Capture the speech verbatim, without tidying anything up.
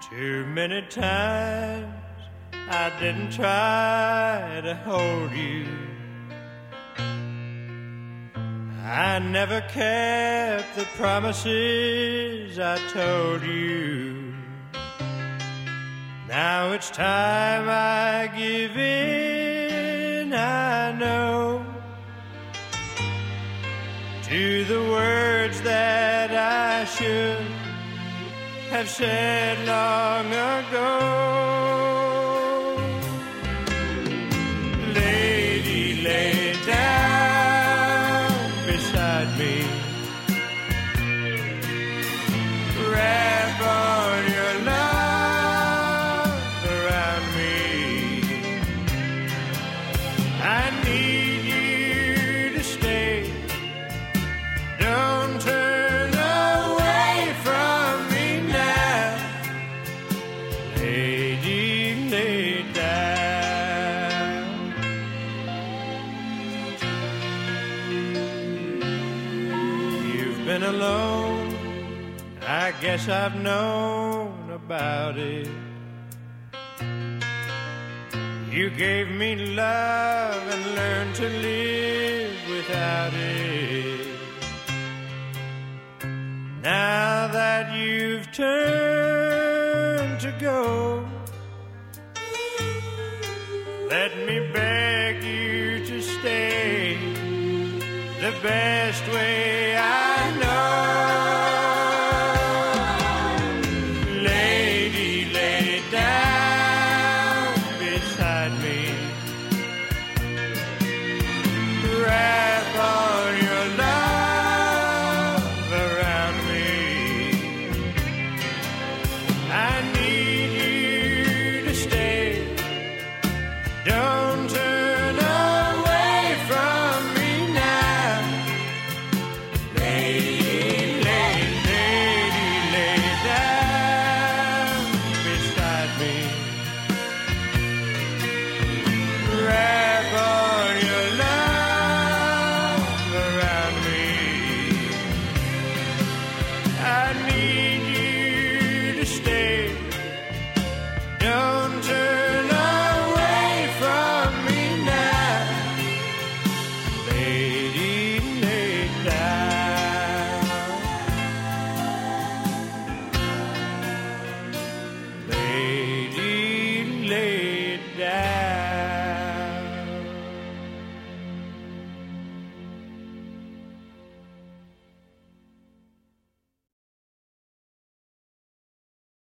Too many times I didn't try to hold you. I never kept the promises I told you. Now it's time I give in, I know, to the words that I should have said long ago. Lady, lay down beside me, wrap all your love around me. I need you to stay. Don't turn away from me now. Lady, lay down. You've been alone, I guess I've known about it. You gave me love and learned to live without it. Now that you've turned to go, let me beg you to stay the best way I